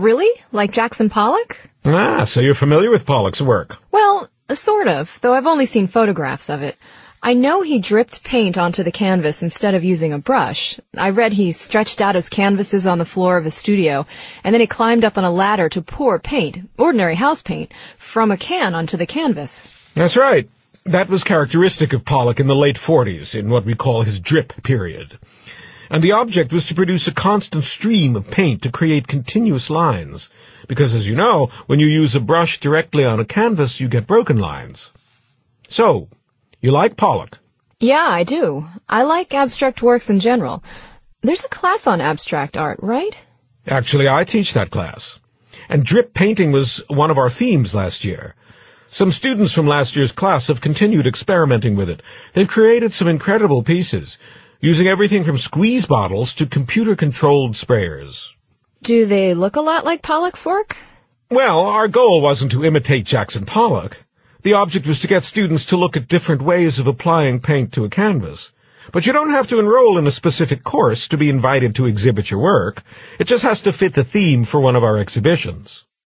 Really? Like Jackson Pollock? Ah, so you're familiar with Pollock's work. Well, sort of, though I've only seen photographs of it. I know he dripped paint onto the canvas instead of using a brush. I read he stretched out his canvases on the floor of his studio, and then he climbed up on a ladder to pour paint, ordinary house paint, from a can onto the canvas. That's right. That was characteristic of Pollock in the late 40s, in what we call his drip period. And the object was to produce a constant stream of paint to create continuous lines. Because, as you know, when you use a brush directly on a canvas, you get broken lines. So, you like Pollock? Yeah, I do. I like abstract works in general. There's a class on abstract art, right? Actually, I teach that class. And drip painting was one of our themes last year. Some students from last year's class have continued experimenting with it. They've created some incredible pieces, using everything from squeeze bottles to computer-controlled sprayers. Do they look a lot like Pollock's work? Well, our goal wasn't to imitate Jackson Pollock. The object was to get students to look at different ways of applying paint to a canvas. But you don't have to enroll in a specific course to be invited to exhibit your work. It just has to fit the theme for one of our exhibitions.